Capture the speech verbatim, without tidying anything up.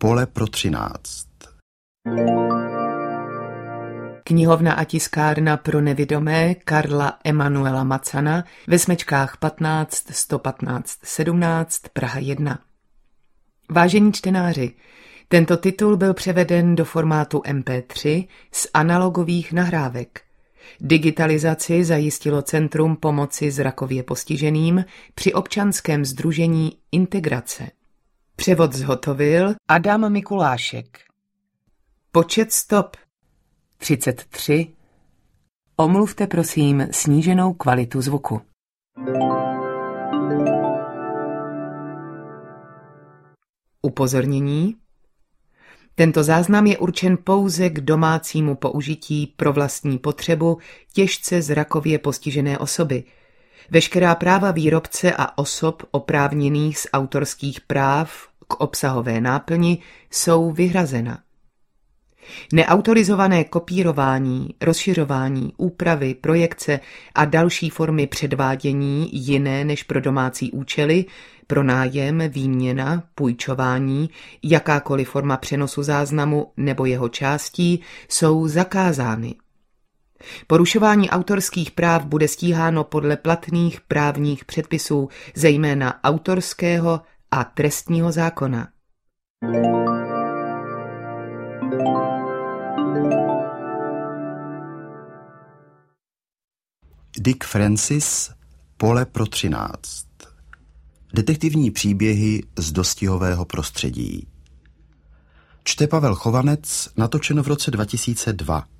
Pole pro třináct. Knihovna a tiskárna pro nevidomé Karla Emanuela Macana ve smečkách patnáct sto patnáct sedmnáct Praha jedna. Vážení čtenáři, tento titul byl převeden do formátu em pé tři z analogových nahrávek. Digitalizaci zajistilo Centrum pomoci zrakově postiženým při občanském sdružení Integrace. Převod zhotovil Adam Mikulášek. Počet stop třicet tři. Omluvte prosím sníženou kvalitu zvuku. Upozornění. Tento záznam je určen pouze k domácímu použití pro vlastní potřebu těžce zrakově postižené osoby. Veškerá práva výrobce a osob oprávněných z autorských práv k obsahové náplni jsou vyhrazena. Neautorizované kopírování, rozšiřování, úpravy, projekce a další formy předvádění jiné než pro domácí účely, pronájem, výměna, půjčování, jakákoliv forma přenosu záznamu nebo jeho částí jsou zakázány. Porušování autorských práv bude stíháno podle platných právních předpisů, zejména autorského a trestního zákona. Dick Francis, Pole pro třináct. Detektivní příběhy z dostihového prostředí. Čte Pavel Chovanec, natočeno v roce dva tisíce dva.